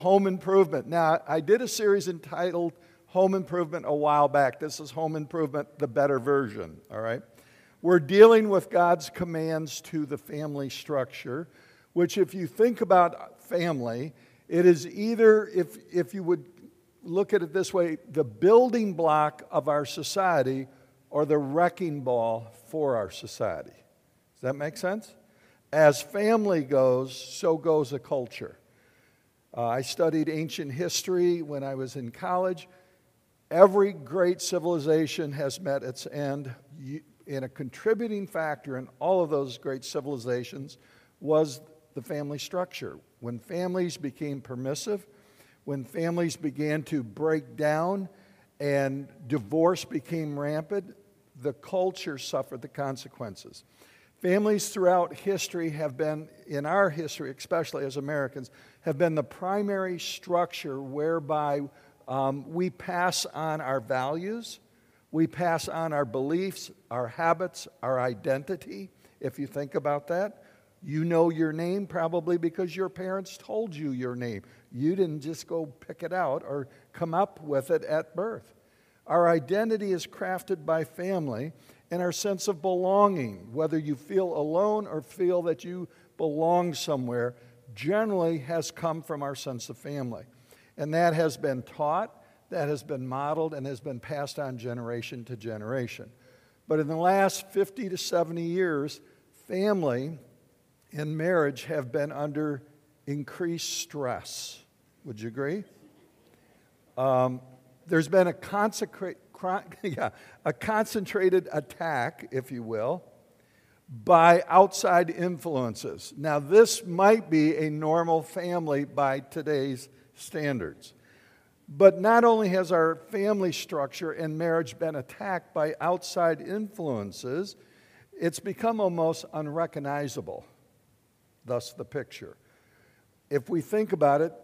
Home improvement. Now, I did a series entitled Home Improvement a while back. This is Home Improvement, the better version, all right? We're dealing with God's commands to the family structure, which if you think about family, it is either, if you would look at it this way, the building block of our society or the wrecking ball for our society. Does that make sense? As family goes, so goes a culture. I studied ancient history when I was in college. Every great civilization has met its end, and a contributing factor in all of those great civilizations was the family structure. When families became permissive, when families began to break down and divorce became rampant, the culture suffered the consequences. Families throughout history have been, in our history, especially as Americans, have been the primary structure whereby we pass on our values, we pass on our beliefs, our habits, our identity. If you think about that, you know your name probably because your parents told you your name. You didn't just go pick it out or come up with it at birth. Our identity is crafted by family and our sense of belonging, whether you feel alone or feel that you belong somewhere, generally has come from our sense of family. And that has been taught, that has been modeled, and has been passed on generation to generation. But in the last 50 to 70 years, family and marriage have been under increased stress. Would you agree? There's been a concentrated attack, if you will, by outside influences. Now, this might be a normal family by today's standards. But not only has our family structure and marriage been attacked by outside influences, it's become almost unrecognizable. Thus the picture. If we think about it,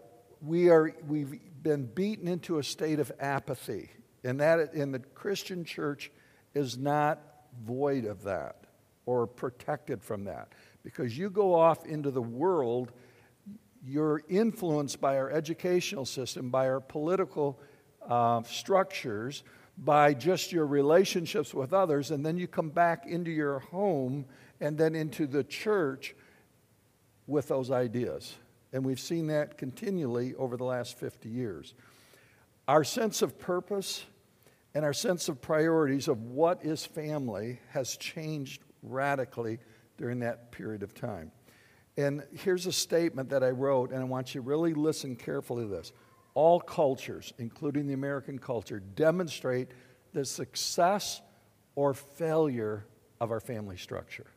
we've been beaten into a state of apathy. And the Christian church is not void of that or protected from that. Because you go off into the world, you're influenced by our educational system, by our political structures, by just your relationships with others, and then you come back into your home and then into the church with those ideas. And we've seen that continually over the last 50 years. Our sense of purpose and our sense of priorities of what is family has changed radically during that period of time. And here's a statement that I wrote, and I want you to really listen carefully to this. All cultures, including the American culture, demonstrate the success or failure of our family structure.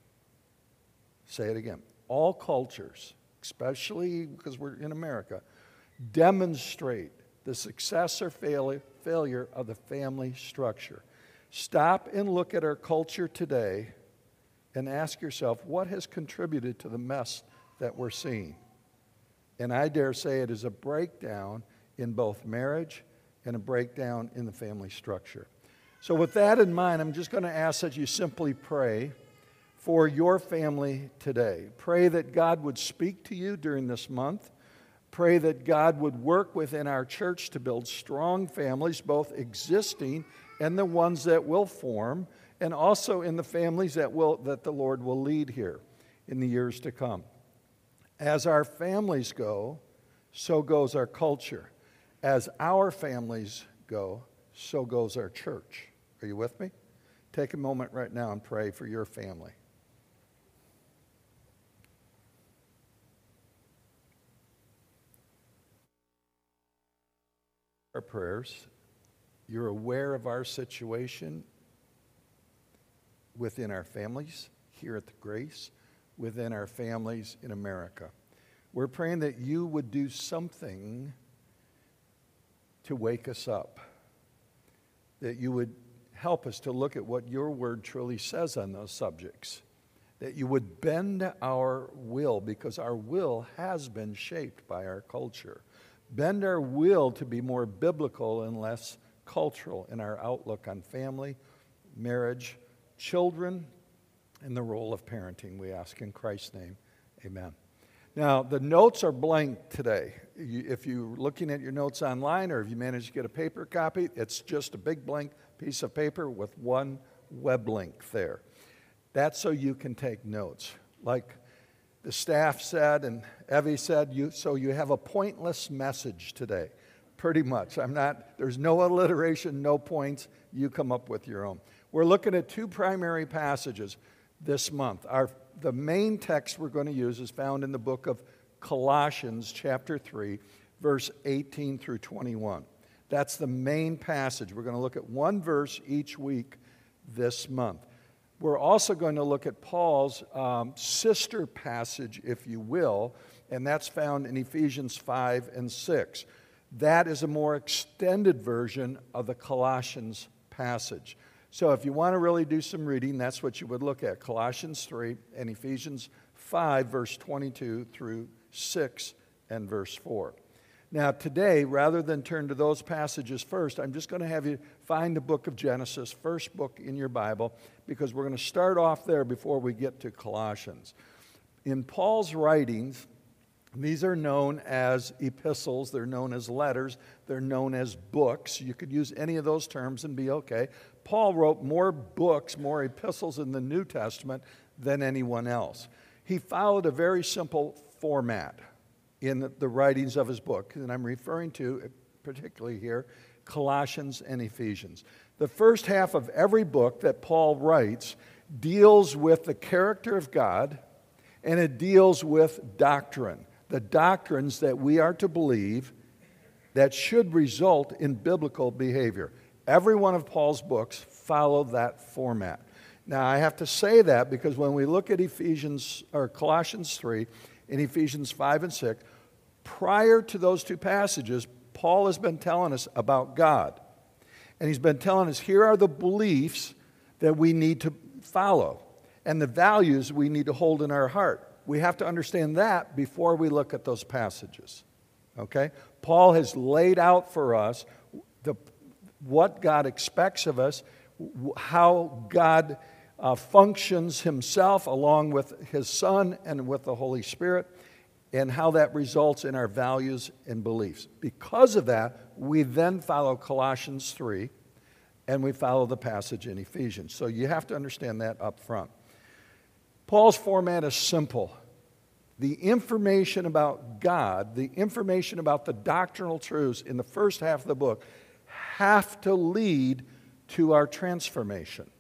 Say it again. All cultures, especially because we're in America, demonstrate the success or failure of the family structure. Stop and look at our culture today and ask yourself, what has contributed to the mess that we're seeing? And I dare say it is a breakdown in both marriage and a breakdown in the family structure. So with that in mind, I'm just going to ask that you simply pray for your family today. Pray that God would speak to you during this month. Pray that God would work within our church to build strong families, both existing and the ones that will form, and also in the families that the Lord will lead here in the years to come. As our families go, so goes our culture. As our families go, so goes our church. Are you with me? Take a moment right now and pray for your family. Our prayers. You're aware of our situation within our families here at the Grace, within our families in America. We're praying that you would do something to wake us up, that you would help us to look at what your word truly says on those subjects, that you would bend our will, because our will has been shaped by our culture. Bend our will to be more biblical and less cultural in our outlook on family, marriage, children, and the role of parenting, we ask in Christ's name. Amen. Now, the notes are blank today. If you're looking at your notes online or if you manage to get a paper copy, it's just a big blank piece of paper with one web link there. That's so you can take notes. Like the staff said and Evie said, so you have a pointless message today, pretty much. There's no alliteration, no points. You come up with your own. We're looking at two primary passages this month. The main text we're going to use is found in the book of Colossians chapter 3, verse 18 through 21. That's the main passage. We're going to look at one verse each week this month. We're also going to look at Paul's sister passage, if you will, and that's found in Ephesians 5 and 6. That is a more extended version of the Colossians passage. So if you want to really do some reading, that's what you would look at, Colossians 3 and Ephesians 5, verse 22 through 6 and verse 4. Now today, rather than turn to those passages first, I'm just going to have you find the book of Genesis, first book in your Bible, because we're going to start off there before we get to Colossians. In Paul's writings, these are known as epistles, they're known as letters, they're known as books. You could use any of those terms and be okay. Paul wrote more books, more epistles in the New Testament than anyone else. He followed a very simple format in the writings of his book, and I'm referring to, particularly here, Colossians and Ephesians. The first half of every book that Paul writes deals with the character of God, and it deals with doctrine, the doctrines that we are to believe that should result in biblical behavior. Every one of Paul's books follow that format. Now, I have to say that because when we look at Colossians 3 and Ephesians 5 and 6, prior to those two passages, Paul has been telling us about God. And he's been telling us, here are the beliefs that we need to follow and the values we need to hold in our heart. We have to understand that before we look at those passages. Okay? Paul has laid out for us what God expects of us, how God functions himself along with his Son and with the Holy Spirit, and how that results in our values and beliefs. Because of that, we then follow Colossians 3, and we follow the passage in Ephesians. So you have to understand that up front. Paul's format is simple. The information about God, the information about the doctrinal truths in the first half of the book have to lead to our transformation.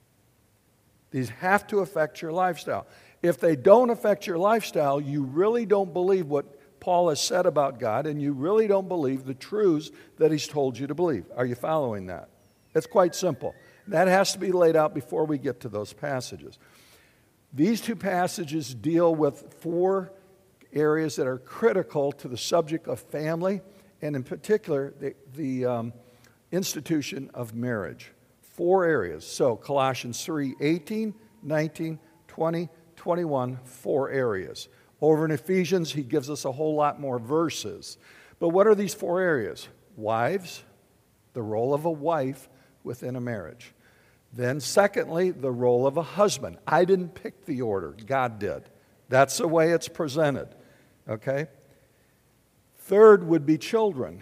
These have to affect your lifestyle. If they don't affect your lifestyle, you really don't believe what Paul has said about God, and you really don't believe the truths that he's told you to believe. Are you following that? It's quite simple. That has to be laid out before we get to those passages. These two passages deal with four areas that are critical to the subject of family, and in particular, the institution of marriage. Four areas. So Colossians 3, 18, 19, 20, 21, four areas. Over in Ephesians, he gives us a whole lot more verses. But what are these four areas? Wives, the role of a wife within a marriage. Then secondly, the role of a husband. I didn't pick the order, God did. That's the way it's presented. Okay? Third would be children.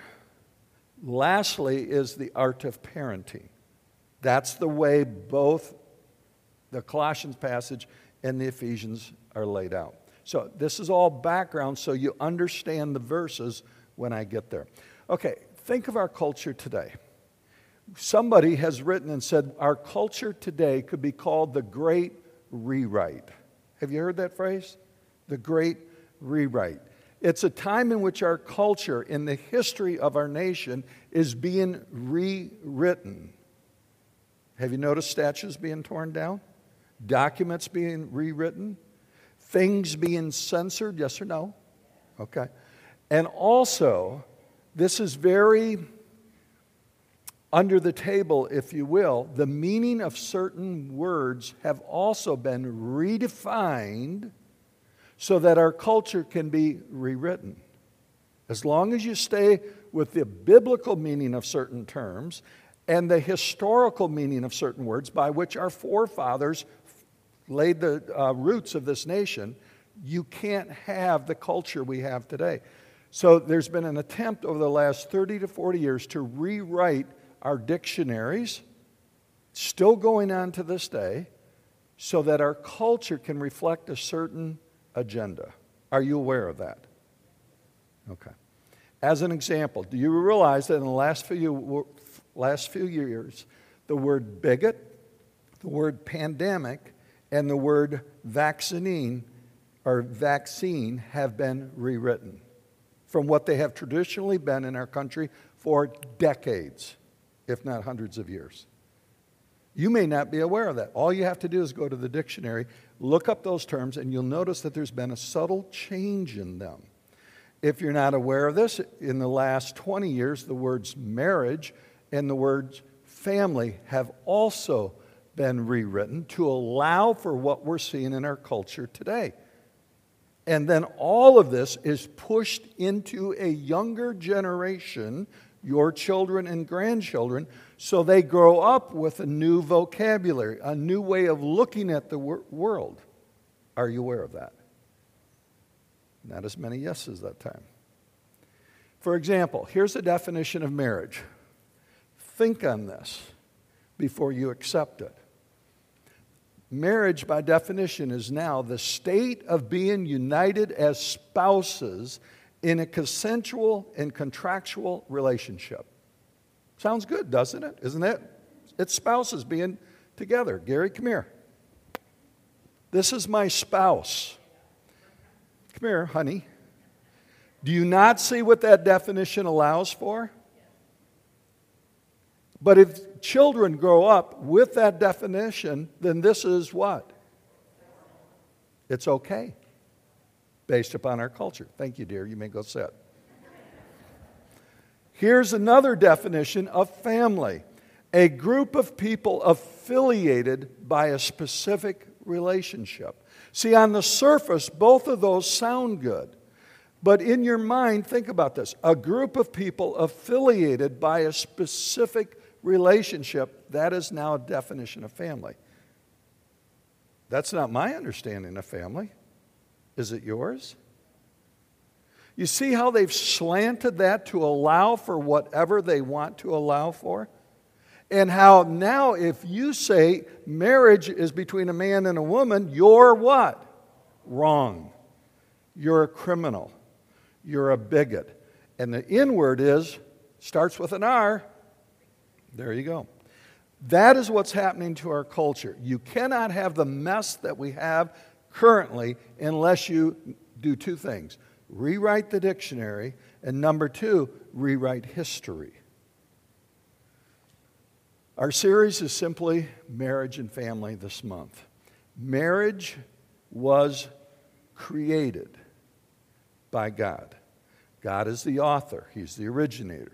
Lastly is the art of parenting. That's the way both the Colossians passage and the Ephesians are laid out. So this is all background so you understand the verses when I get there. Okay, think of our culture today. Somebody has written and said our culture today could be called the Great Rewrite. Have you heard that phrase? The Great Rewrite. It's a time in which our culture, in the history of our nation, is being rewritten. Have you noticed statues being torn down? Documents being rewritten? Things being censored? Yes or no? Okay. And also, this is very under the table, if you will. The meaning of certain words have also been redefined so that our culture can be rewritten. As long as you stay with the biblical meaning of certain terms and the historical meaning of certain words by which our forefathers laid the roots of this nation, You can't have the culture we have today. So there's been an attempt over the last 30 to 40 years to rewrite our dictionaries, still going on to this day, so that our culture can reflect a certain agenda. Are you aware of that? Okay. As an example, do you realize that in the last few years, the word bigot, the word pandemic, and the word vaccine have been rewritten from what they have traditionally been in our country for decades, if not hundreds of years? You may not be aware of that. All you have to do is go to the dictionary, look up those terms, and you'll notice that there's been a subtle change in them. If you're not aware of this, in the last 20 years, the words marriage and the words family have also been rewritten to allow for what we're seeing in our culture today. And then all of this is pushed into a younger generation, your children and grandchildren, so they grow up with a new vocabulary, a new way of looking at the world. Are you aware of that? Not as many yeses that time. For example, here's a definition of marriage. Think on this before you accept it. Marriage, by definition, is now the state of being united as spouses in a consensual and contractual relationship. Sounds good, doesn't it? Isn't it? It's spouses being together. Gary, come here. This is my spouse. Come here, honey. Do you not see what that definition allows for? But if children grow up with that definition, then this is what? It's okay, based upon our culture. Thank you, dear. You may go sit. Here's another definition of family: a group of people affiliated by a specific relationship. See, on the surface, both of those sound good. But in your mind, think about this. A group of people affiliated by a specific relationship, that is now a definition of family. That's not my understanding of family. Is it yours? You see how they've slanted that to allow for whatever they want to allow for? And how now if you say marriage is between a man and a woman, you're what? Wrong. You're a criminal. You're a bigot. And the N word starts with an R. There you go. That is what's happening to our culture. You cannot have the mess that we have currently unless you do two things: rewrite the dictionary, and number two, rewrite history. Our series is simply Marriage and Family this month. Marriage was created by God. God is the author. He's the originator.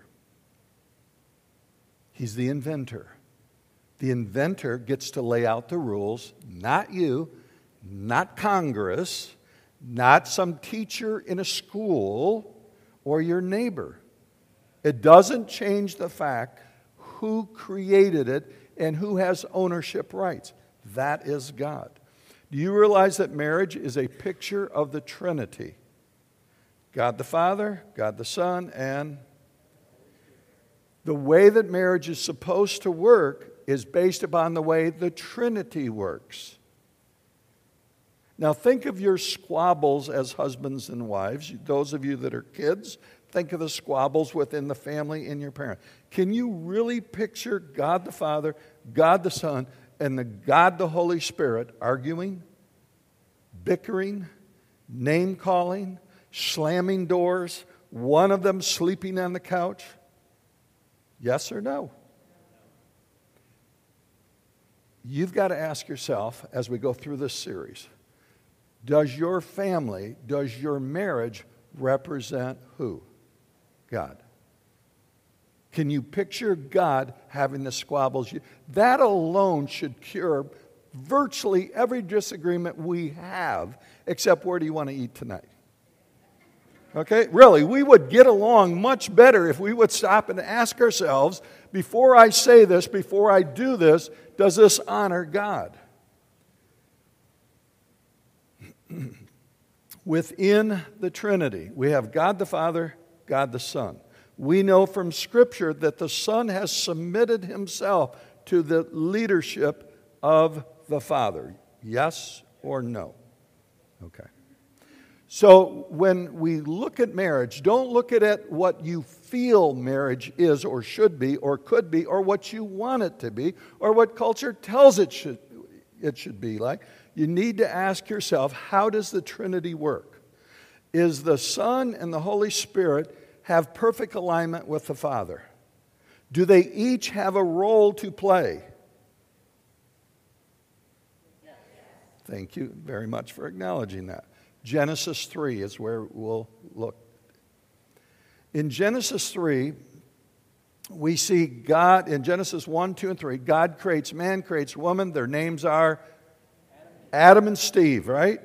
He's the inventor. The inventor gets to lay out the rules, not you, not Congress, not some teacher in a school or your neighbor. It doesn't change the fact who created it and who has ownership rights. That is God. Do you realize that marriage is a picture of the Trinity? God the Father, God the Son, and the way that marriage is supposed to work is based upon the way the Trinity works. Now think of your squabbles as husbands and wives. Those of you that are kids, think of the squabbles within the family and your parent. Can you really picture God the Father, God the Son, and the God the Holy Spirit arguing, bickering, name-calling, slamming doors, one of them sleeping on the couch? Yes or no? You've got to ask yourself as we go through this series, does your family, does your marriage represent who? God. Can you picture God having the squabbles? That alone should cure virtually every disagreement we have, except where do you want to eat tonight? Okay, really, we would get along much better if we would stop and ask ourselves, before I say this, before I do this, does this honor God? Within the Trinity, we have God the Father, God the Son. We know from Scripture that the Son has submitted himself to the leadership of the Father. Yes or no? Okay. So when we look at marriage, don't look at it what you feel marriage is or should be or could be or what you want it to be or what culture tells it should be like. You need to ask yourself, how does the Trinity work? Is the Son and the Holy Spirit have perfect alignment with the Father? Do they each have a role to play? Yes. Thank you very much for acknowledging that. Genesis 3 is where we'll look. In Genesis 3, we see God, in Genesis 1, 2, and 3, God creates man, creates woman. Their names are Adam and Steve, right?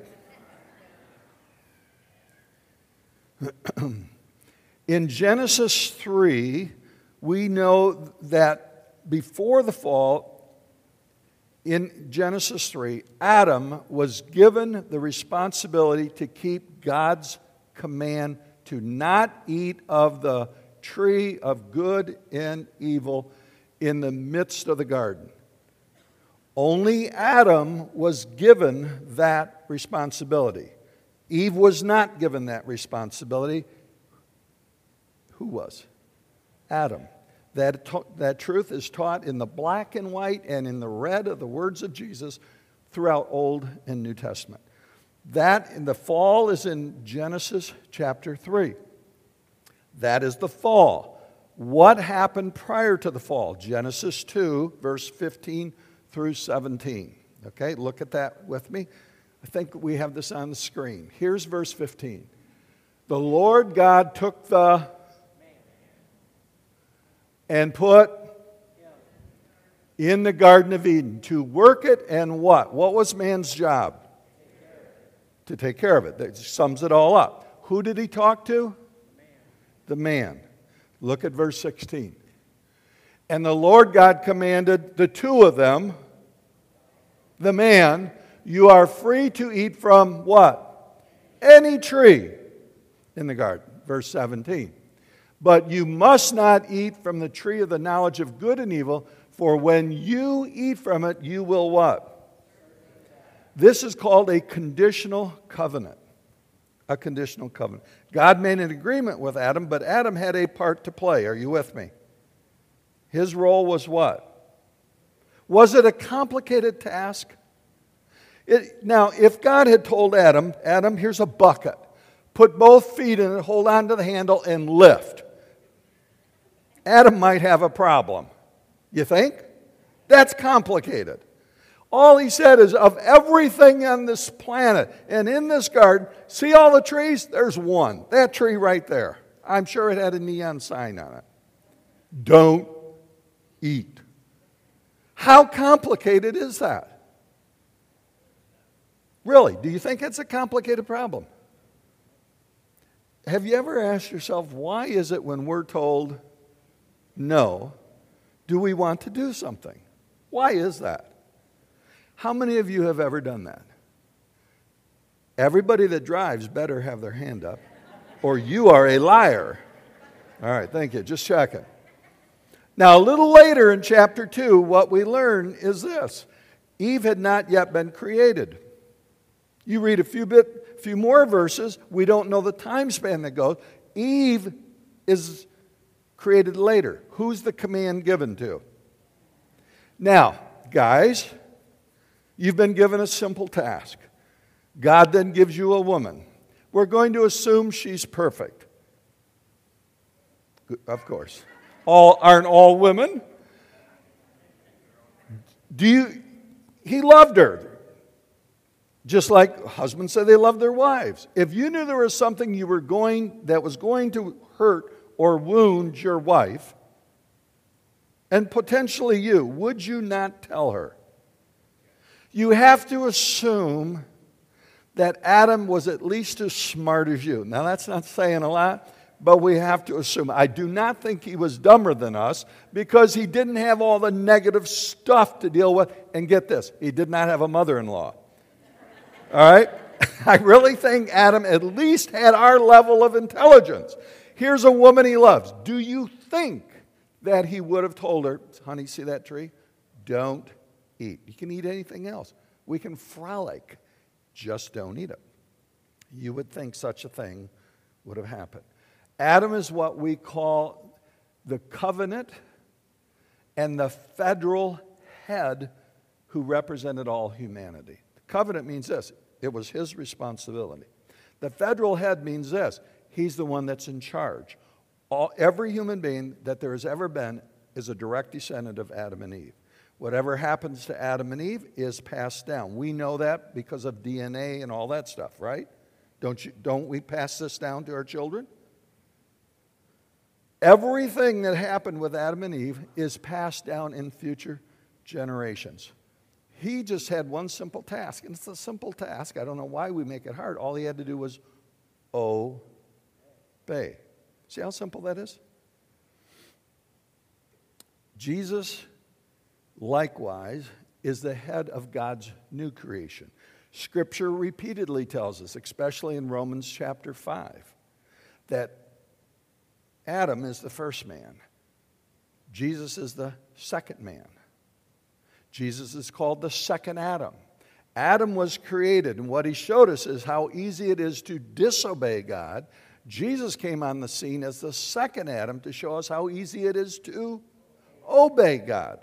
In Genesis 3, we know that before the fall, in Genesis 3, Adam was given the responsibility to keep God's command to not eat of the tree of good and evil in the midst of the garden. Only Adam was given that responsibility. Eve was not given that responsibility. Who was? Adam. That truth is taught in the black and white and in the red of the words of Jesus throughout Old and New Testament. That in the fall is in Genesis chapter 3. That is the fall. What happened prior to the fall? Genesis 2, verse 15 through 17. Okay, look at that with me. I think we have this on the screen. Here's verse 15. The Lord God took and put in the Garden of Eden to work it and what? What was man's job? To take care of it. That sums it all up. Who did he talk to? The man. Look at verse 16. And the Lord God commanded the two of them, the man, you are free to eat from what? Any tree in the garden. Verse 17. But you must not eat from the tree of the knowledge of good and evil, for when you eat from it, you will what? This is called a conditional covenant. A conditional covenant. God made an agreement with Adam, but Adam had a part to play. Are you with me? His role was what? Was it a complicated task? Now, if God had told Adam, Adam, here's a bucket. Put both feet in it, hold on to the handle, and lift. Adam might have a problem. You think? That's complicated. All he said is, of everything on this planet and in this garden, see all the trees? There's one. That tree right there. I'm sure it had a neon sign on it. Don't eat. How complicated is that? Really, do you think it's a complicated problem? Have you ever asked yourself, why is it when we're told no, do we want to do something? Why is that? How many of you have ever done that? Everybody that drives better have their hand up, or you are a liar. All right, thank you. Just checking. Now, a little later in chapter 2, what we learn is this. Eve had not yet been created. You read a few more verses, we don't know the time span that goes. Eve is created later. Who's the command given to? Now, guys, you've been given a simple task. God then gives you a woman. We're going to assume she's perfect. Of course. Aren't all women? He loved her. Just like husbands say they love their wives. If you knew there was something that was going to hurt or wound your wife, and potentially you, would you not tell her? You have to assume that Adam was at least as smart as you. Now, that's not saying a lot, but we have to assume. I do not think he was dumber than us because he didn't have all the negative stuff to deal with. And get this, he did not have a mother-in-law. All right? I really think Adam at least had our level of intelligence. Here's a woman he loves. Do you think that he would have told her, honey, see that tree? Don't eat. You can eat anything else. We can frolic. Just don't eat it. You would think such a thing would have happened. Adam is what we call the covenant and the federal head who represented all humanity. The covenant means this. It was his responsibility. The federal head means this. He's the one that's in charge. Every human being that there has ever been is a direct descendant of Adam and Eve. Whatever happens to Adam and Eve is passed down. We know that because of DNA and all that stuff, right? Don't we pass this down to our children? Everything that happened with Adam and Eve is passed down in future generations. He just had one simple task, and it's a simple task. I don't know why we make it hard. All he had to do was obey. See how simple that is? Jesus, likewise, is the head of God's new creation. Scripture repeatedly tells us, especially in Romans chapter 5, that Adam is the first man. Jesus is the second man. Jesus is called the second Adam. Adam was created, and what he showed us is how easy it is to disobey God. Jesus came on the scene as the second Adam to show us how easy it is to obey God.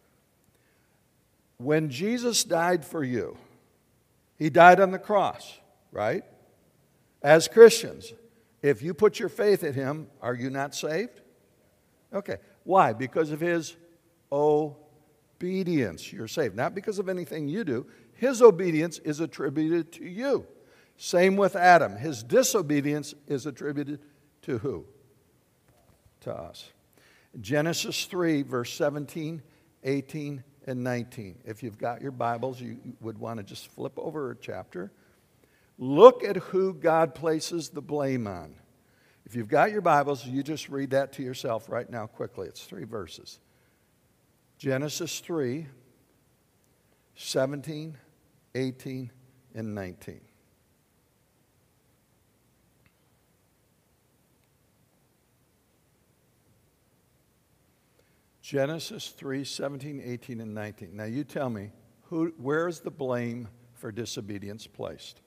When Jesus died for you, he died on the cross, right? As Christians, if you put your faith in him, are you not saved? Okay. Why? Because of his obedience, you're saved. Not because of anything you do. His obedience is attributed to you. Same with Adam. His disobedience is attributed to who? To us. Genesis 3, verse 17, 18, and 19. If you've got your Bibles, you would want to just flip over a chapter. Look at who God places the blame on. If you've got your Bibles, you just read that to yourself right now quickly. It's 3 verses. Genesis 3, 17, 18, and 19. Genesis 3, 17, 18, and 19. Now you tell me, where is the blame for disobedience placed?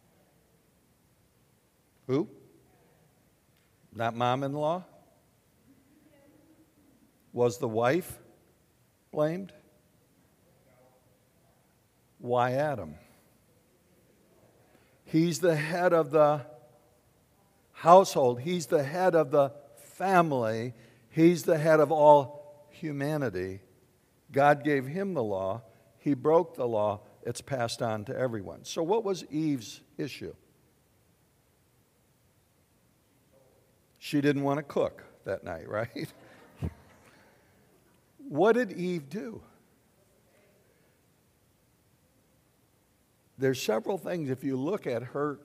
Who? Not mom-in-law? Was the wife blamed? Why Adam? He's the head of the household. He's the head of the family. He's the head of all humanity. God gave him the law. He broke the law. It's passed on to everyone. So what was Eve's issue? She didn't want to cook that night, right? What did Eve do? There's several things if you look at her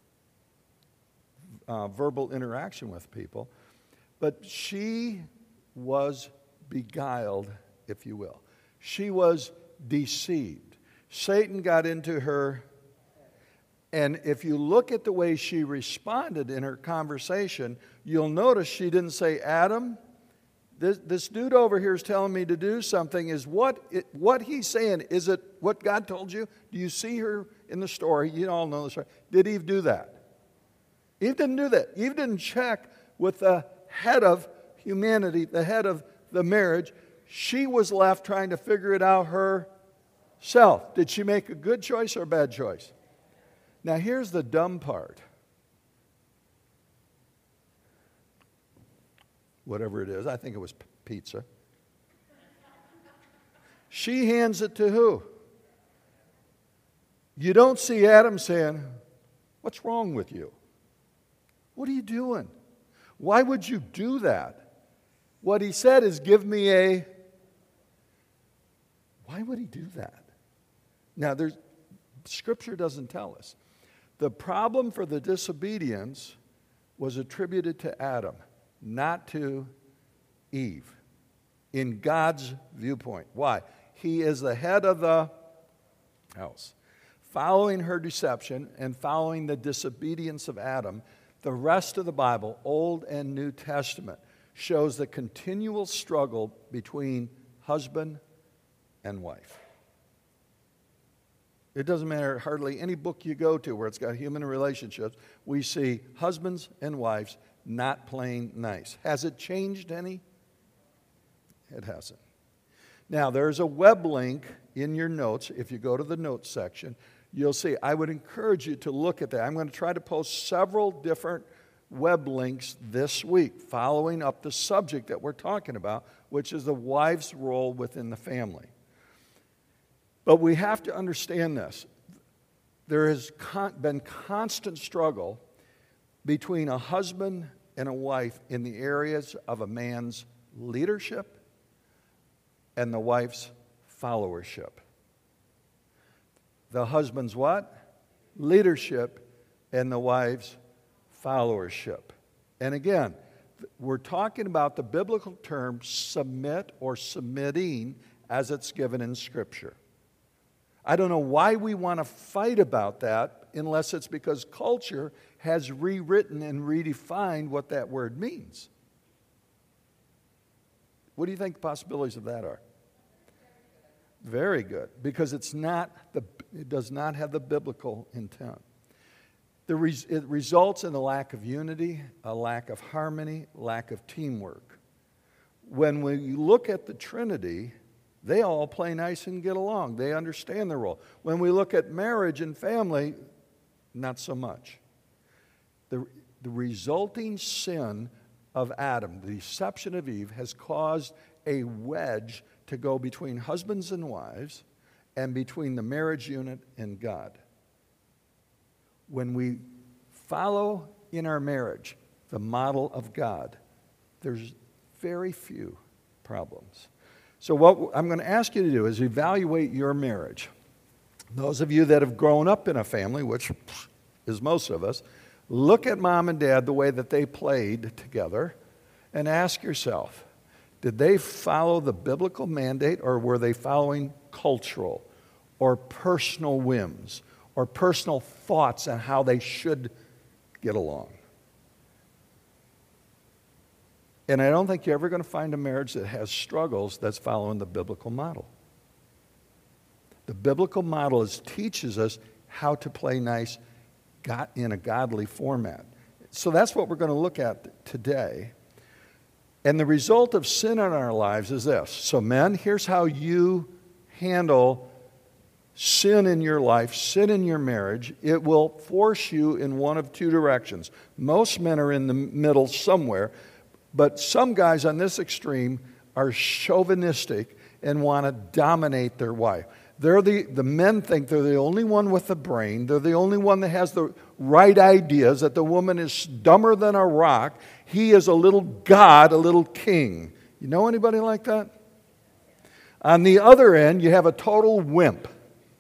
verbal interaction with people, but she was beguiled, if you will. She was deceived. Satan got into her, and if you look at the way she responded in her conversation, you'll notice she didn't say, Adam, this dude over here is telling me to do something. Is what he's saying, is it what God told you? Do you see her in the story? You all know the story. Did Eve do that? Eve didn't do that. Eve didn't check with the head of humanity, the head of the marriage. She was left trying to figure it out herself. Did she make a good choice or a bad choice? Now here's the dumb part. Whatever it is, I think it was pizza. She hands it to who? You don't see Adam saying, what's wrong with you? What are you doing? Why would you do that? What he said is, give me a... Why would he do that? Now, Scripture doesn't tell us. The problem for the disobedience was attributed to Adam, not to Eve, in God's viewpoint. Why? He is the head of the house. following her deception and following the disobedience of Adam, the rest of the Bible, Old and New Testament, shows the continual struggle between husband and wife. It doesn't matter, hardly any book you go to where it's got human relationships, we see husbands and wives not playing nice. Has it changed any? It hasn't. Now, there's a web link in your notes. If you go to the notes section, you'll see. I would encourage you to look at that. I'm going to try to post several different web links this week following up the subject that we're talking about, which is the wife's role within the family. But we have to understand this. There has been constant struggle between a husband and a wife in the areas of a man's leadership and the wife's followership. The husband's what? Leadership, and the wife's followership. And again, we're talking about the biblical term submit or submitting as it's given in Scripture. I don't know why we want to fight about that unless it's because culture has rewritten and redefined what that word means. What do you think the possibilities of that are? Very good, because it does not have the biblical intent. It results in a lack of unity, a lack of harmony, lack of teamwork. When we look at the Trinity, they all play nice and get along. They understand their role. When we look at marriage and family, not so much. The resulting sin of Adam, the deception of Eve, has caused a wedge to go between husbands and wives and between the marriage unit and God. When we follow in our marriage the model of God, there's very few problems. So what I'm going to ask you to do is evaluate your marriage. Those of you that have grown up in a family, which is most of us, look at mom and dad the way that they played together and ask yourself, did they follow the biblical mandate, or were they following cultural or personal whims or personal thoughts on how they should get along? And I don't think you're ever going to find a marriage that has struggles that's following the biblical model. The biblical model teaches us how to play nice in a godly format. So that's what we're going to look at today. And the result of sin in our lives is this. So men, here's how you handle sin in your life, sin in your marriage. It will force you in one of two directions. Most men are in the middle somewhere, but some guys on this extreme are chauvinistic and want to dominate their wife. The men think they're the only one with the brain. They're the only one that has the right ideas, that the woman is dumber than a rock. He is a little god, a little king. You know anybody like that? On the other end, you have a total wimp.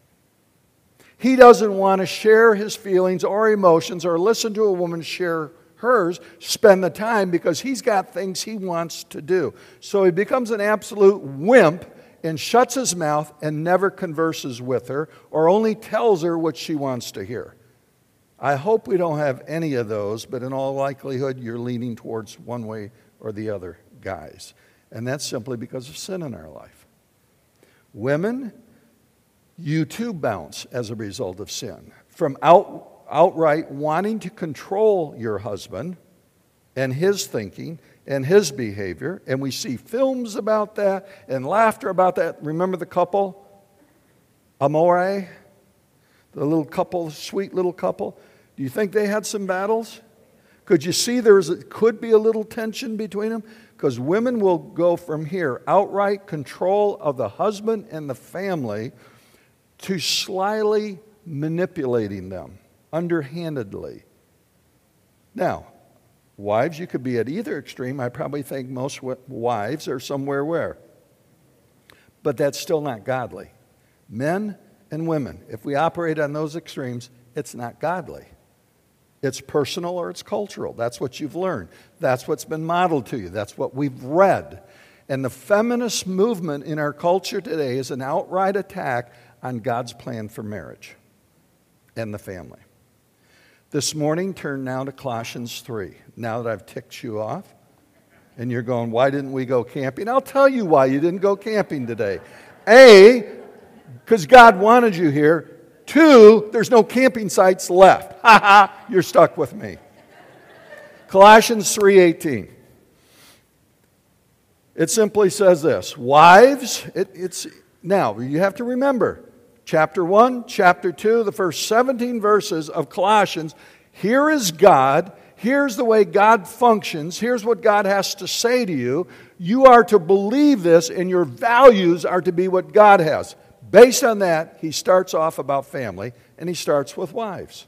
He doesn't want to share his feelings or emotions or listen to a woman share hers, spend the time, because he's got things he wants to do. So he becomes an absolute wimp and shuts his mouth and never converses with her or only tells her what she wants to hear. I hope we don't have any of those, but in all likelihood, you're leaning towards one way or the other, guys. And that's simply because of sin in our life. Women, you too bounce as a result of sin. From outright wanting to control your husband and his thinking and his behavior, and we see films about that and laughter about that. Remember the couple, Amore, the little couple, sweet little couple? Do you think they had some battles? Could you see could be a little tension between them? Because women will go from here, outright control of the husband and the family, to slyly manipulating them, underhandedly. Now, wives, you could be at either extreme. I probably think most wives are somewhere where. But that's still not godly. Men and women, if we operate on those extremes, it's not godly. It's personal or it's cultural. That's what you've learned. That's what's been modeled to you. That's what we've read. And the feminist movement in our culture today is an outright attack on God's plan for marriage. and the family. This morning, turn now to Colossians 3. Now that I've ticked you off, and you're going, why didn't we go camping? I'll tell you why you didn't go camping today. A, because God wanted you here. 2, there's no camping sites left. Ha ha, you're stuck with me. Colossians 3:18. It simply says this, wives, now you have to remember, chapter 1, chapter 2, the first 17 verses of Colossians, here is God, here's the way God functions, here's what God has to say to you. You are to believe this, and your values are to be what God has. Based on that, he starts off about family, and he starts with wives.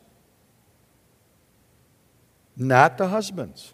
Not the husbands.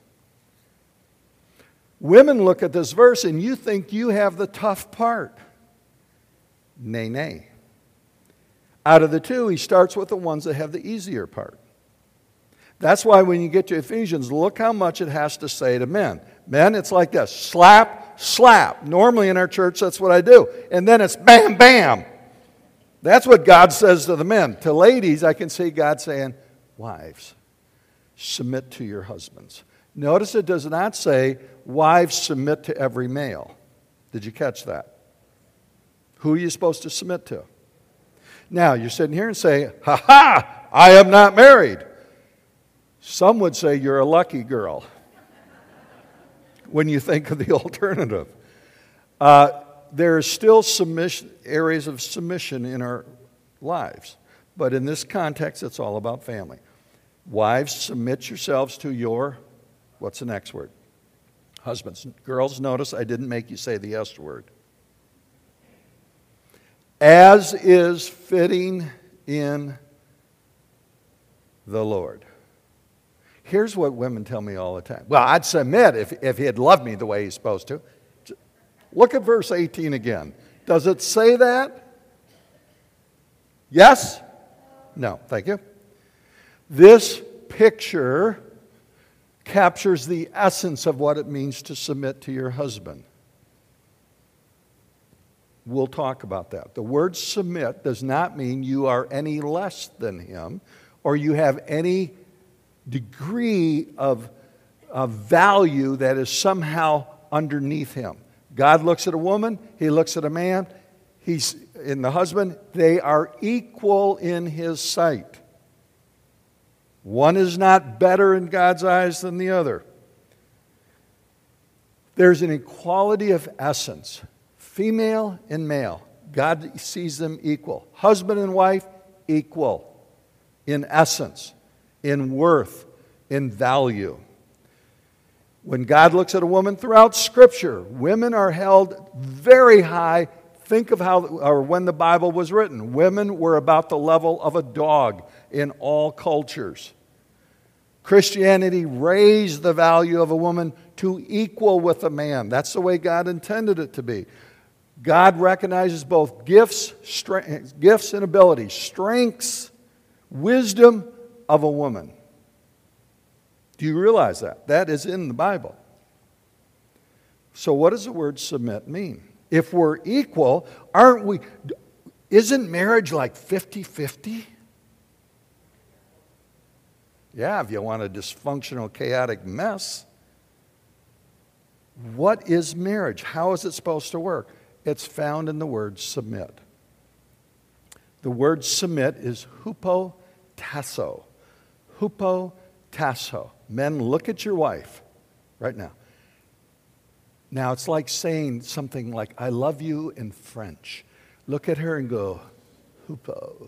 Women look at this verse and you think you have the tough part. Nay, nay. Out of the two, he starts with the ones that have the easier part. That's why when you get to Ephesians, look how much it has to say to men. Men, it's like this, slap, slap. Normally in our church, that's what I do. And then it's bam, bam. That's what God says to the men. To ladies, I can see God saying, wives, submit to your husbands. Notice it does not say, wives, submit to every male. Did you catch that? Who are you supposed to submit to? Now, you're sitting here and say, ha ha, I am not married. Some would say you're a lucky girl when you think of the alternative. There are still areas of submission in our lives. But in this context, it's all about family. Wives, submit yourselves to your, what's the next word? Husbands. Girls, notice I didn't make you say the S word. As is fitting in the Lord. Here's what women tell me all the time. Well, I'd submit if he had loved me the way he's supposed to. Look at verse 18 again. Does it say that? Yes? No, thank you. This picture captures the essence of what it means to submit to your husband. We'll talk about that. The word submit does not mean you are any less than him or you have any degree of value that is somehow underneath him. God looks at a woman, he looks at a man, he's in the husband, they are equal in his sight. One is not better in God's eyes than the other. There's an equality of essence, female and male. God sees them equal. Husband and wife, equal in essence, in worth, in value. When God looks at a woman throughout Scripture, women are held very high. Think of when the Bible was written. Women were about the level of a dog in all cultures. Christianity raised the value of a woman to equal with a man. That's the way God intended it to be. God recognizes both gifts and abilities, strengths, wisdom of a woman. Do you realize that? That is in the Bible. So what does the word submit mean? If we're equal, aren't we? Isn't marriage like 50-50? Yeah, if you want a dysfunctional, chaotic mess. What is marriage? How is it supposed to work? It's found in the word submit. The word submit is hupotasso. Hupotasso. Men, look at your wife right now. Now, it's like saying something like, I love you in French. Look at her and go, hupotasso.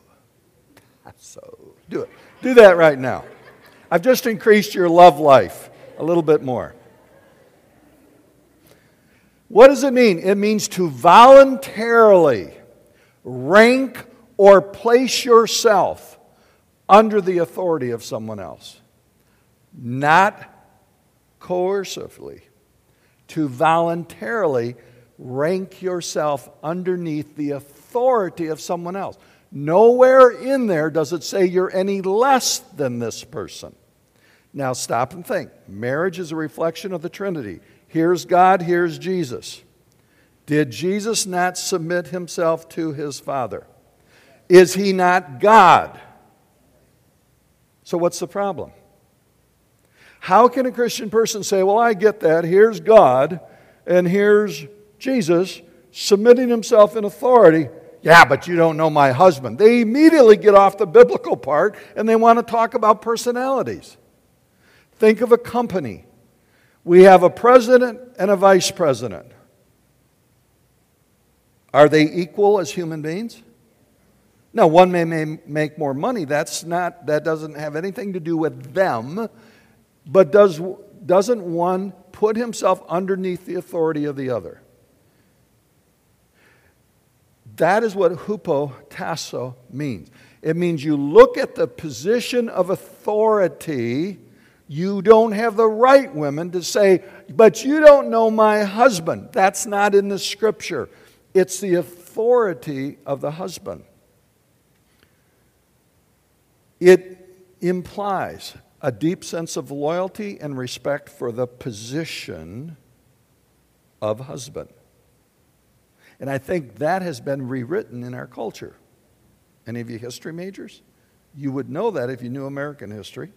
Do it. Do that right now. I've just increased your love life a little bit more. What does it mean? It means to voluntarily rank or place yourself under the authority of someone else. Not coercively. To voluntarily rank yourself underneath the authority of someone else. Nowhere in there does it say you're any less than this person. Now stop and think. Marriage is a reflection of the Trinity. Here's God, here's Jesus. Did Jesus not submit himself to his Father? Is he not God? So what's the problem? How can a Christian person say, well, I get that. Here's God and here's Jesus submitting himself in authority. Yeah, but you don't know my husband. They immediately get off the biblical part and they want to talk about personalities. Think of a company. We have a president and a vice president. Are they equal as human beings? No, one may make more money. That doesn't have anything to do with them. But doesn't one put himself underneath the authority of the other? That is what hupotasso means. It means you look at the position of authority. You don't have the right, women, to say, but you don't know my husband. That's not in the Scripture. It's the authority of the husband. It implies a deep sense of loyalty and respect for the position of husband. And I think that has been rewritten in our culture. Any of you history majors? You would know that if you knew American history.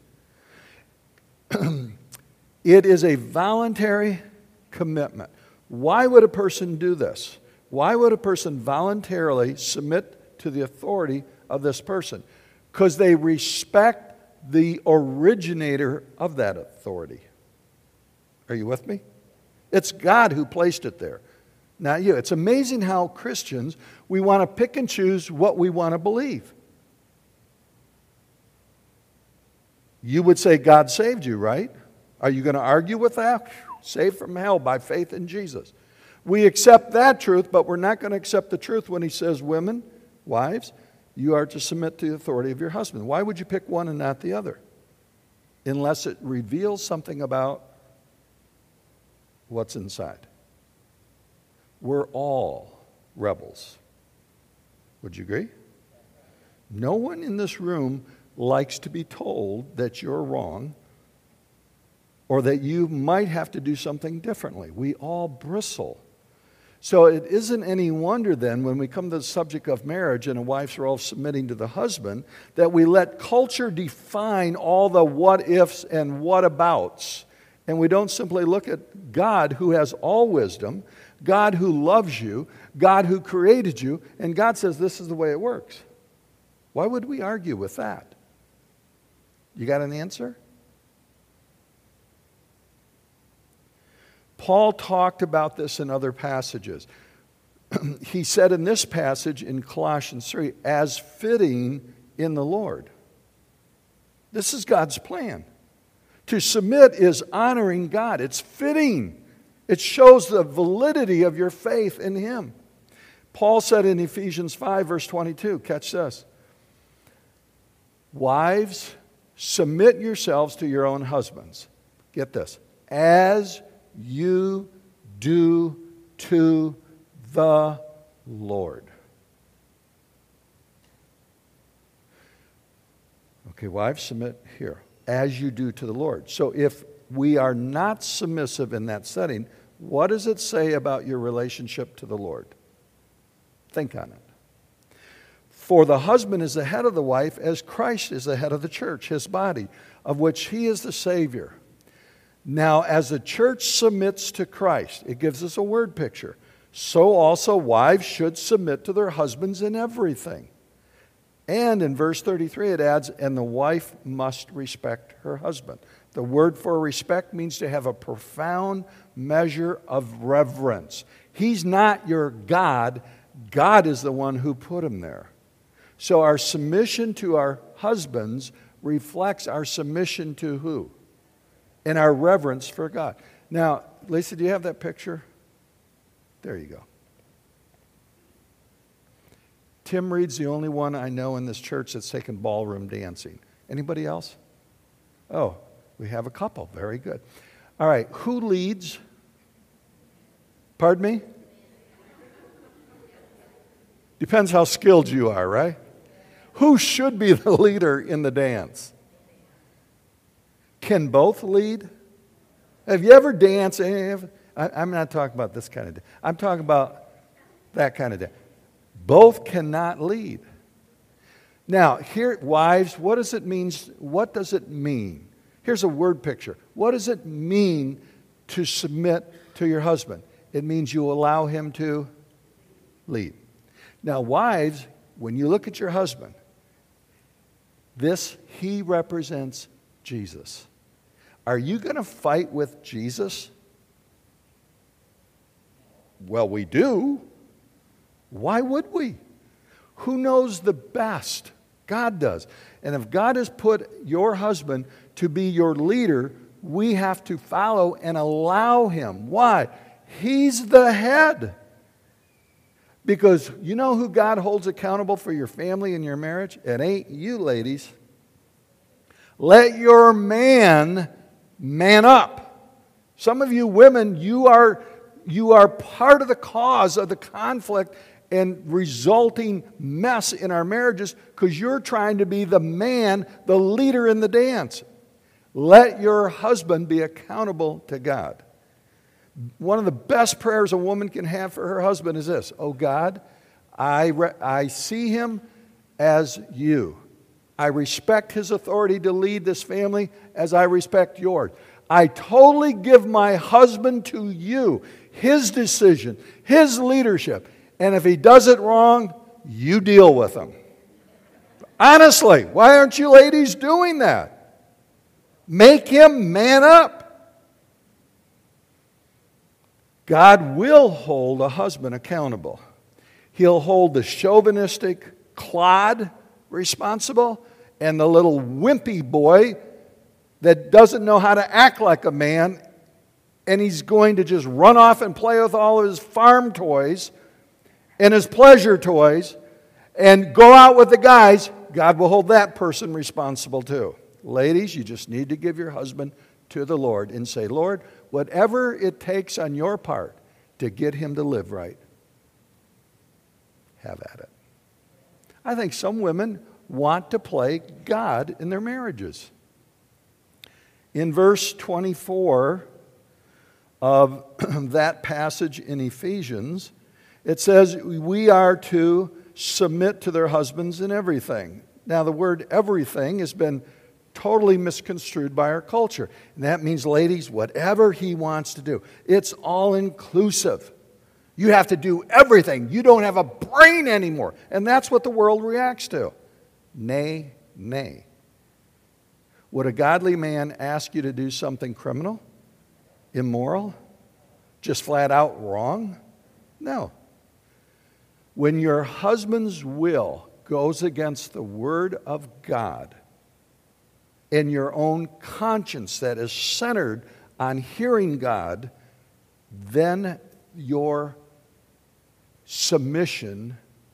It is a voluntary commitment. Why would a person do this? Why would a person voluntarily submit to the authority of this person? Because they respect the originator of that authority. Are you with me? It's God who placed it there, not you. It's amazing how Christians, we want to pick and choose what we want to believe. You would say God saved you, right? Are you going to argue with that? Saved from hell by faith in Jesus. We accept that truth, but we're not going to accept the truth when he says, women, wives, you are to submit to the authority of your husband. Why would you pick one and not the other? Unless it reveals something about what's inside. We're all rebels. Would you agree? No one in this room likes to be told that you're wrong or that you might have to do something differently. We all bristle. So it isn't any wonder then when we come to the subject of marriage and a wife's role of submitting to the husband that we let culture define all the what ifs and what abouts. And we don't simply look at God who has all wisdom, God who loves you, God who created you, and God says this is the way it works. Why would we argue with that? You got an answer? Paul talked about this in other passages. He said in this passage in Colossians 3, as fitting in the Lord. This is God's plan. To submit is honoring God. It's fitting. It shows the validity of your faith in Him. Paul said in Ephesians 5, verse 22, catch this. Wives, submit yourselves to your own husbands. Get this. As you do to the Lord. Okay, wives, submit here. As you do to the Lord. So if we are not submissive in that setting, what does it say about your relationship to the Lord? Think on it. For the husband is the head of the wife as Christ is the head of the church, his body, of which he is the Savior. Now, as the church submits to Christ, it gives us a word picture. So also wives should submit to their husbands in everything. And in verse 33 it adds, and the wife must respect her husband. The word for respect means to have a profound measure of reverence. He's not your God. God is the one who put him there. So our submission to our husbands reflects our submission to who? And our reverence for God. Now, Lisa, do you have that picture? There you go. Tim Reed's the only one I know in this church that's taken ballroom dancing. Anybody else? Oh, we have a couple. Very good. All right, who leads? Pardon me? Depends how skilled you are, right? Who should be the leader in the dance? Can both lead? Have you ever danced? I'm not talking about this kind of dance. I'm talking about that kind of dance. Both cannot lead. Now, here, wives, what does it mean? What does it mean? Here's a word picture. What does it mean to submit to your husband? It means you allow him to lead. Now, wives, when you look at your husband, he represents Jesus. Are you going to fight with Jesus? Well, we do. Why would we? Who knows the best? God does. And if God has put your husband to be your leader, we have to follow and allow him. Why? He's the head. Because you know who God holds accountable for your family and your marriage? It ain't you, ladies. Let your man up. Some of you women, you are part of the cause of the conflict and resulting mess in our marriages because you're trying to be the man, the leader in the dance. Let your husband be accountable to God. One of the best prayers a woman can have for her husband is this: oh God, I see him as you. I respect his authority to lead this family as I respect yours. I totally give my husband to you, his decision, his leadership. And if he does it wrong, you deal with him. Honestly, why aren't you ladies doing that? Make him man up. God will hold a husband accountable. He'll hold the chauvinistic clod responsible and the little wimpy boy that doesn't know how to act like a man, and he's going to just run off and play with all of his farm toys and his pleasure toys and go out with the guys. God will hold that person responsible too. Ladies, you just need to give your husband to the Lord and say, Lord, whatever it takes on your part to get him to live right, have at it. I think some women want to play God in their marriages. In verse 24 of that passage in Ephesians, it says we are to submit to their husbands in everything. Now, the word everything has been totally misconstrued by our culture. And that means, ladies, whatever he wants to do. It's all inclusive. You have to do everything. You don't have a brain anymore. And that's what the world reacts to. Nay, nay. Would a godly man ask you to do something criminal, immoral, just flat out wrong? No. When your husband's will goes against the word of God and your own conscience that is centered on hearing God, then your submission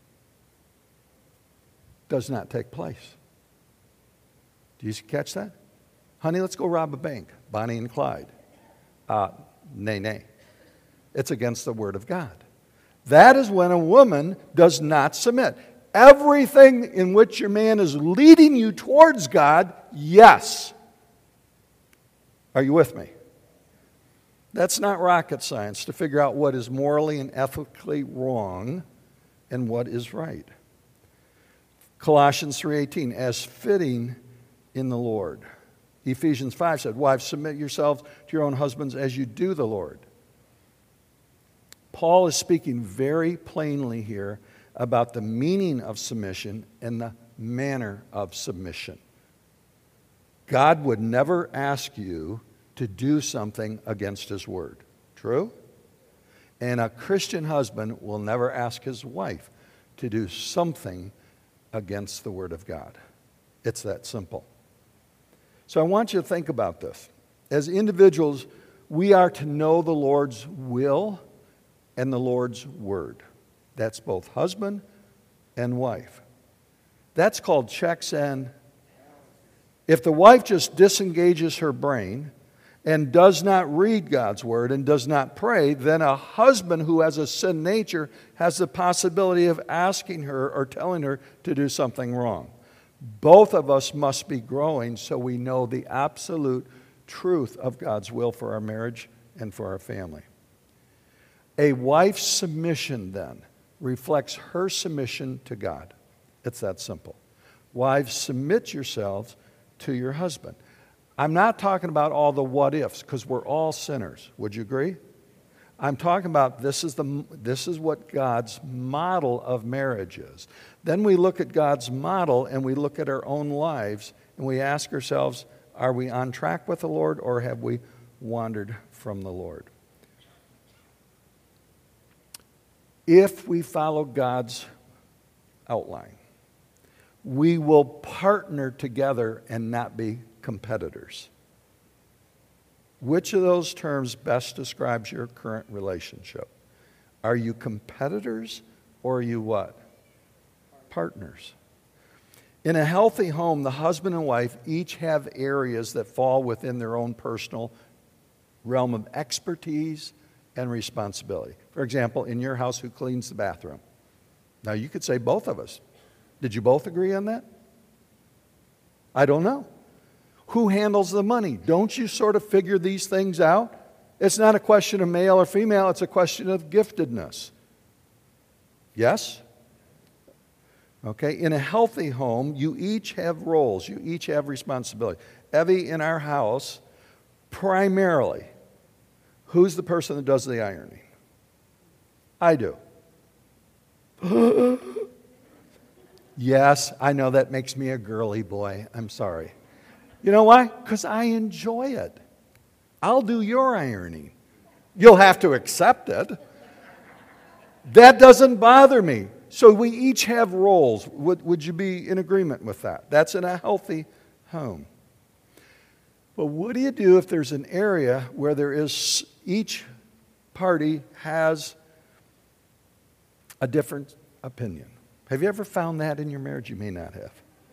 does not take place. Do you catch that? Honey, let's go rob a bank. Bonnie and Clyde. Nay, nay. It's against the word of God. That is when a woman does not submit. Everything in which your man is leading you towards God, yes. Are you with me? That's not rocket science to figure out what is morally and ethically wrong and what is right. Colossians 3:18, as fitting in the Lord. Ephesians 5 said, wives, submit yourselves to your own husbands as you do the Lord. Paul is speaking very plainly here about the meaning of submission and the manner of submission. God would never ask you to do something against his word. True? And a Christian husband will never ask his wife to do something against the word of God. It's that simple. So I want you to think about this. As individuals, we are to know the Lord's will and the Lord's word. That's both husband and wife. That's called checks and... If the wife just disengages her brain and does not read God's word and does not pray, then a husband who has a sin nature has the possibility of asking her or telling her to do something wrong. Both of us must be growing so we know the absolute truth of God's will for our marriage and for our family. A wife's submission, then, reflects her submission to God. It's that simple. Wives, submit yourselves to your husband. I'm not talking about all the what ifs, because we're all sinners. Would you agree? I'm talking about this is what God's model of marriage is. Then we look at God's model and we look at our own lives and we ask ourselves, are we on track with the Lord or have we wandered from the Lord? If we follow God's outline, we will partner together and not be competitors. Which of those terms best describes your current relationship? Are you competitors or are you what? Partners. In a healthy home, the husband and wife each have areas that fall within their own personal realm of expertise and responsibility. For example, in your house, who cleans the bathroom? Now, you could say both of us. Did you both agree on that? I don't know. Who handles the money? Don't you sort of figure these things out? It's not a question of male or female, it's a question of giftedness. Yes? Okay, in a healthy home, you each have roles, you each have responsibility. Evie, in our house, primarily, who's the person that does the ironing? I do. Yes, I know that makes me a girly boy. I'm sorry. You know why? Because I enjoy it. I'll do your ironing. You'll have to accept it. That doesn't bother me. So we each have roles. Would you be in agreement with that? That's in a healthy home. But what do you do if there's an area where there is each party has a different opinion? Have you ever found that in your marriage? You may not have.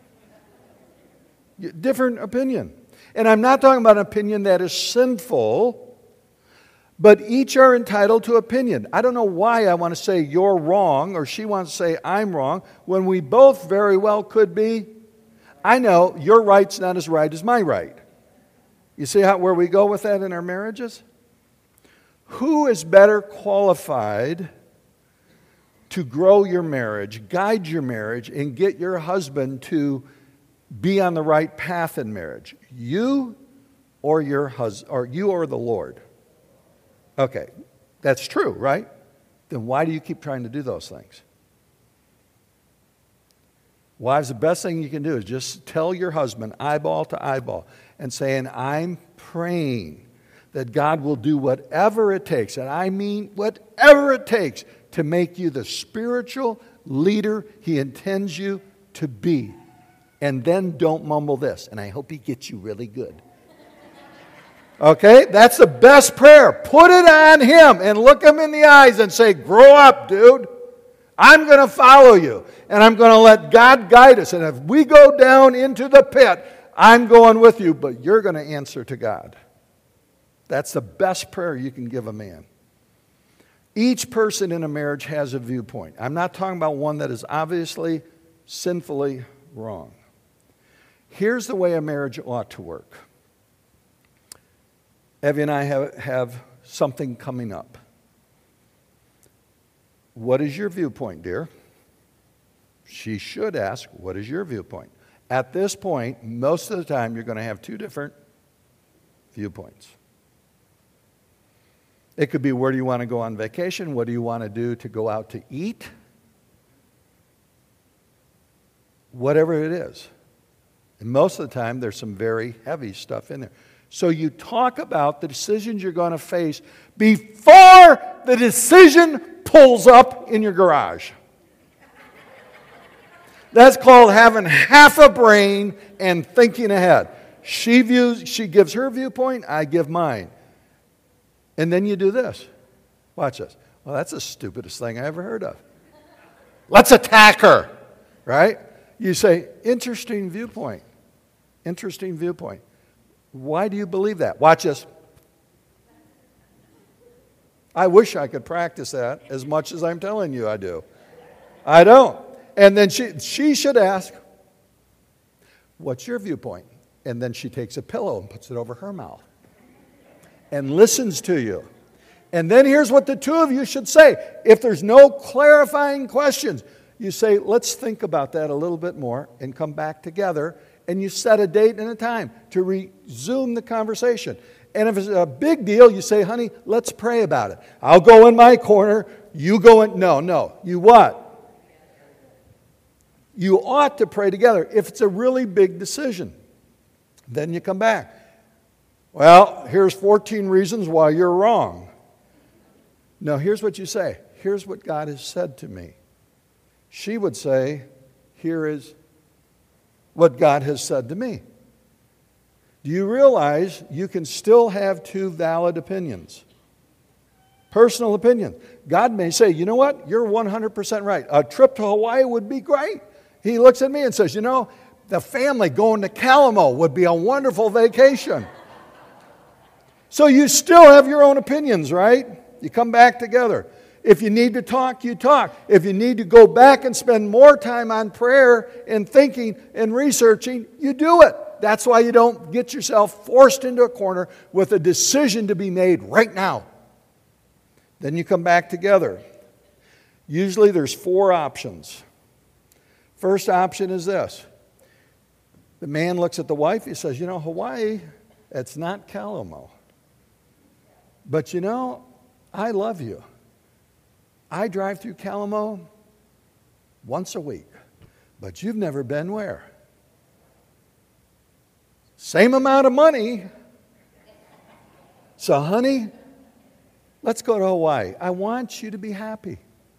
Different opinion. And I'm not talking about an opinion that is sinful, but each are entitled to opinion. I don't know why I want to say you're wrong or she wants to say I'm wrong when we both very well could be. I know your right's not as right as my right. You see where we go with that in our marriages? Who is better qualified to grow your marriage, guide your marriage, and get your husband to be on the right path in marriage? You or your husband, or you or the Lord? Okay, that's true, right? Then why do you keep trying to do those things? Wives, the best thing you can do is just tell your husband, eyeball to eyeball, and saying, I'm praying that God will do whatever it takes, and I mean whatever it takes, to make you the spiritual leader He intends you to be. And then don't mumble this, and I hope He gets you really good. Okay? That's the best prayer. Put it on Him and look Him in the eyes and say, grow up, dude. I'm going to follow you, and I'm going to let God guide us. And if we go down into the pit, I'm going with you, but you're going to answer to God. That's the best prayer you can give a man. Each person in a marriage has a viewpoint. I'm not talking about one that is obviously sinfully wrong. Here's the way a marriage ought to work. Evie and I have something coming up. What is your viewpoint, dear? She should ask, what is your viewpoint? At this point, most of the time, you're going to have two different viewpoints. It could be, where do you want to go on vacation? What do you want to do to go out to eat? Whatever it is. And most of the time, there's some very heavy stuff in there. So you talk about the decisions you're going to face before the decision pulls up in your garage. That's called having half a brain and thinking ahead. She gives her viewpoint, I give mine. And then you do this. Watch this. Well, that's the stupidest thing I ever heard of. Let's attack her, right? You say, interesting viewpoint. Interesting viewpoint. Why do you believe that? Watch this. I wish I could practice that as much as I'm telling you I do. I don't. And then she should ask, what's your viewpoint? And then she takes a pillow and puts it over her mouth and listens to you. And then here's what the two of you should say. If there's no clarifying questions, You say, let's think about that a little bit more and come back together. And you set a date and a time to resume the conversation. And if it's a big deal, you say, honey, let's pray about it. I'll go in my corner. You go in. No. You what? You ought to pray together if it's a really big decision. Then you come back. Well, here's 14 reasons why you're wrong. No, here's what you say. Here's what God has said to me. She would say, here is what God has said to me. Do you realize you can still have two valid opinions? Personal opinions. God may say, you know what? You're 100% right. A trip to Hawaii would be great. He looks at me and says, you know, the family going to Calamo would be a wonderful vacation. So you still have your own opinions, right? You come back together. If you need to talk, you talk. If you need to go back and spend more time on prayer and thinking and researching, you do it. That's why you don't get yourself forced into a corner with a decision to be made right now. Then you come back together. Usually there's 4 options. First option is this. The man looks at the wife. He says, you know, Hawaii, it's not Calamo. But you know, I love you. I drive through Calamo once a week. But you've never been where? Same amount of money. So, honey, let's go to Hawaii. I want you to be happy.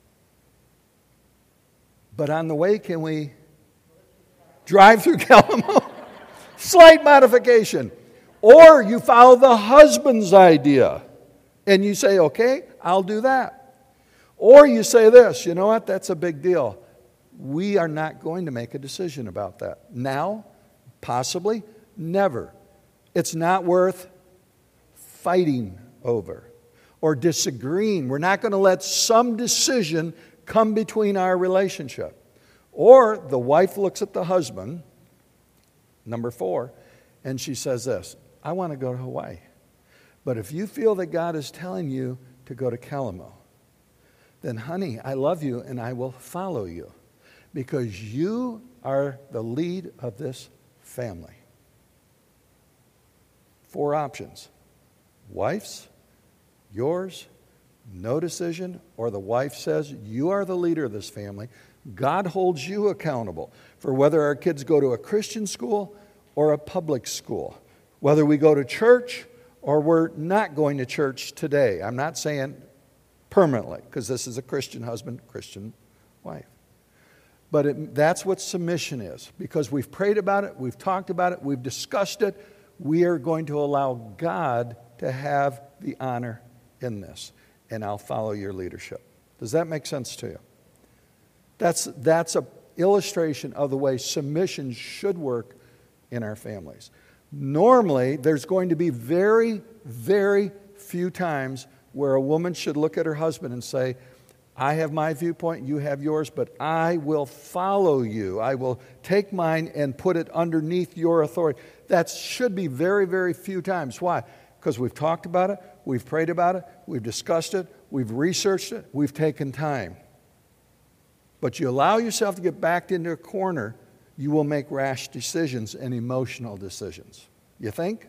But on the way, can we drive through Calamo? Slight modification. Or you follow the husband's idea. And you say, okay, I'll do that. Or you say this, you know what, that's a big deal. We are not going to make a decision about that. Now, possibly, never. It's not worth fighting over or disagreeing. We're not going to let some decision come between our relationship. Or the wife looks at the husband, number 4, and she says this, I want to go to Hawaii. But if you feel that God is telling you to go to Calamo, then honey, I love you and I will follow you because you are the lead of this family. 4 options. Wife's, yours, no decision, or the wife says, you are the leader of this family. God holds you accountable for whether our kids go to a Christian school or a public school, whether we go to church or we're not going to church today. I'm not saying permanently, because this is a Christian husband, Christian wife. But that's what submission is. Because we've prayed about it, we've talked about it, we've discussed it, we are going to allow God to have the honor in this. And I'll follow your leadership. Does that make sense to you? That's an illustration of the way submission should work in our families. Normally, there's going to be very, very few times where a woman should look at her husband and say, I have my viewpoint, you have yours, but I will follow you. I will take mine and put it underneath your authority. That should be very, very few times. Why? Because we've talked about it, we've prayed about it, we've discussed it, we've researched it, we've taken time. But you allow yourself to get backed into a corner, you will make rash decisions and emotional decisions. You think?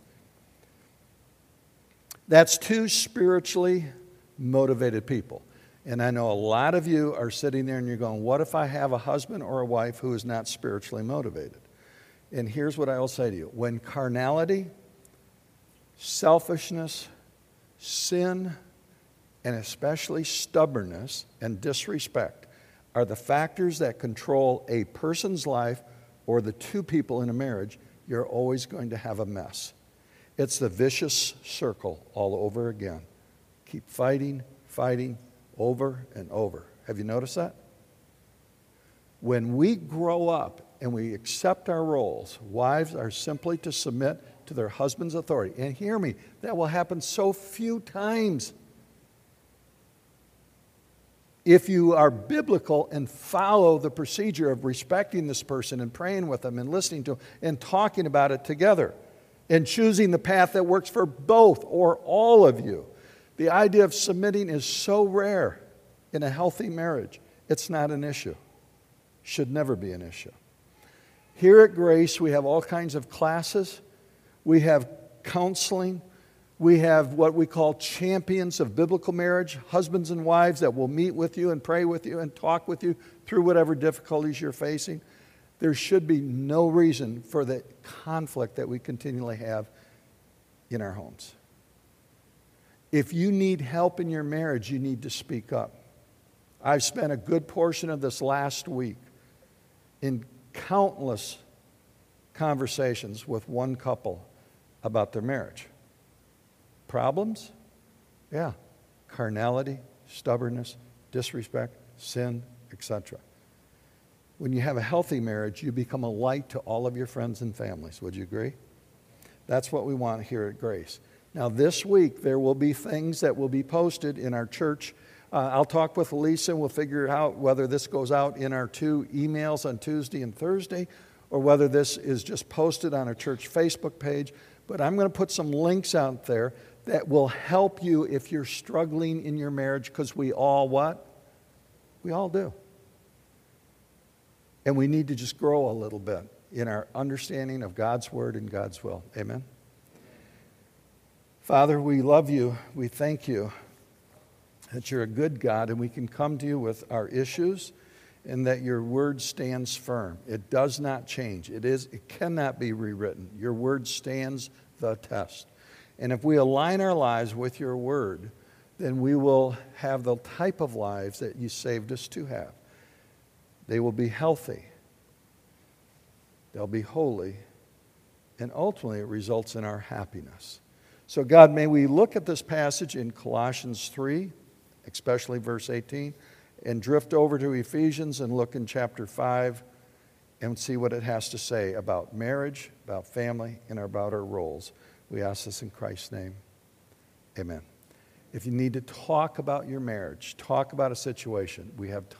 That's 2 spiritually motivated people. And I know a lot of you are sitting there and you're going, what if I have a husband or a wife who is not spiritually motivated? And here's what I will say to you. When carnality, selfishness, sin, and especially stubbornness and disrespect are the factors that control a person's life or the 2 people in a marriage, you're always going to have a mess. It's the vicious circle all over again. Keep fighting, over and over. Have you noticed that? When we grow up and we accept our roles, wives are simply to submit to their husband's authority. And hear me, that will happen so few times. If you are biblical and follow the procedure of respecting this person and praying with them and listening to them and talking about it together and choosing the path that works for both or all of you. The idea of submitting is so rare in a healthy marriage. It's not an issue. Should never be an issue. Here at Grace, we have all kinds of classes. We have counseling. We have what we call champions of biblical marriage, husbands and wives that will meet with you and pray with you and talk with you through whatever difficulties you're facing. There should be no reason for the conflict that we continually have in our homes. If you need help in your marriage, you need to speak up. I've spent a good portion of this last week in countless conversations with one couple about their marriage. Problems? Yeah. Carnality, stubbornness, disrespect, sin, etc. When you have a healthy marriage, you become a light to all of your friends and families. Would you agree? That's what we want here at Grace. Now, this week, there will be things that will be posted in our church. I'll talk with Elisa, and we'll figure out whether this goes out in our 2 emails on Tuesday and Thursday, or whether this is just posted on our church Facebook page. But I'm going to put some links out there that will help you if you're struggling in your marriage, because we all what? We all do. And we need to just grow a little bit in our understanding of God's Word and God's will. Amen? Father, we love you. We thank you that you're a good God, and we can come to you with our issues, and that your Word stands firm. It does not change. It cannot be rewritten. Your Word stands the test. And if we align our lives with your Word, then we will have the type of lives that you saved us to have. They will be healthy. They'll be holy. And ultimately, it results in our happiness. So God, may we look at this passage in Colossians 3, especially verse 18, and drift over to Ephesians and look in chapter 5 and see what it has to say about marriage, about family, and about our roles. We ask this in Christ's name. Amen. If you need to talk about your marriage, talk about a situation, we have